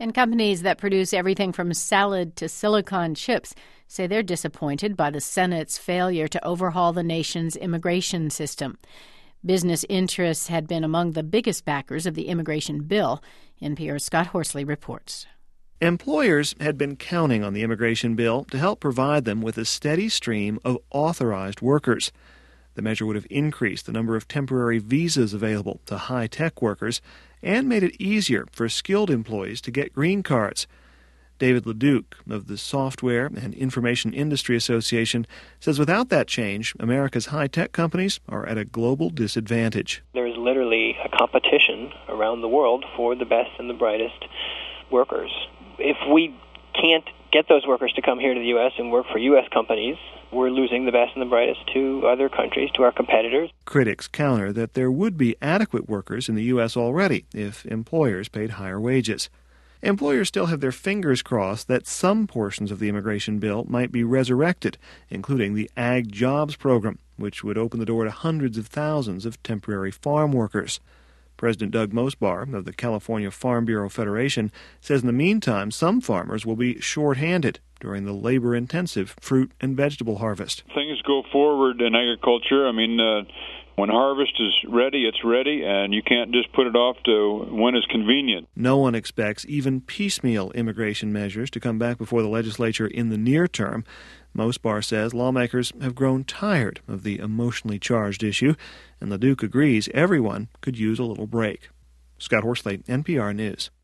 And companies that produce everything from salad to silicon chips say they're disappointed by the Senate's failure to overhaul the nation's immigration system. Business interests had been among the biggest backers of the immigration bill. NPR's Scott Horsley reports. Employers had been counting on the immigration bill to help provide them with a steady stream of authorized workers. The measure would have increased the number of temporary visas available to high-tech workers and made it easier for skilled employees to get green cards. David Leduc of the Software and Information Industry Association says without that change, America's high-tech companies are at a global disadvantage. There is literally a competition around the world for the best and the brightest workers. If we can't get those workers to come here to the U.S. and work for U.S. companies, we're losing the best and the brightest to other countries, to our competitors. Critics counter that there would be adequate workers in the U.S. already if employers paid higher wages. Employers still have their fingers crossed that some portions of the immigration bill might be resurrected, including the Ag Jobs program, which would open the door to hundreds of thousands of temporary farm workers. President Doug Mosbar of the California Farm Bureau Federation says in the meantime some farmers will be short-handed during the labor-intensive fruit and vegetable harvest. Things go forward in agriculture. When harvest is ready, it's ready, and you can't just put it off to when it's convenient. No one expects even piecemeal immigration measures to come back before the legislature in the near term. Mosbar says lawmakers have grown tired of the emotionally charged issue, and Leduc agrees everyone could use a little break. Scott Horsley, NPR News.